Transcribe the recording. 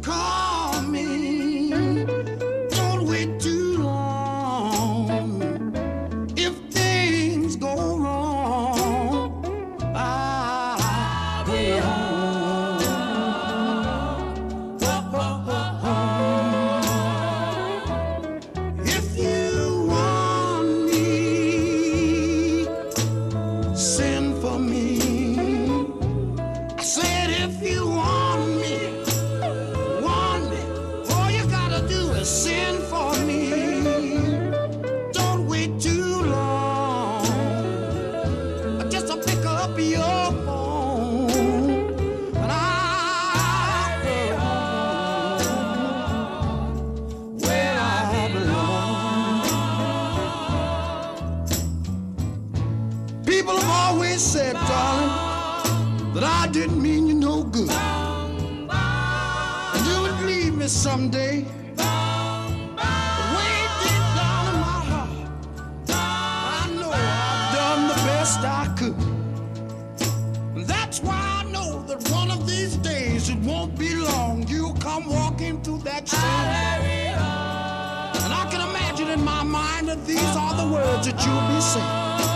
call me. Don't wait too long. If things go wrong, I'll be home. If you want me, send for me. I said if you want me, all you gotta do is send for me. Don't wait too long. Just to pick up your phone, and I'll be home where I belong. People have always said, darling, that I didn't mean you no good, and you would leave me someday. But way deep down in my heart, I know I've done the best I could. And that's why I know that one of these days, it won't be long, you'll come walking through that same door. And I can imagine in my mind that these are the words that you'll be saying.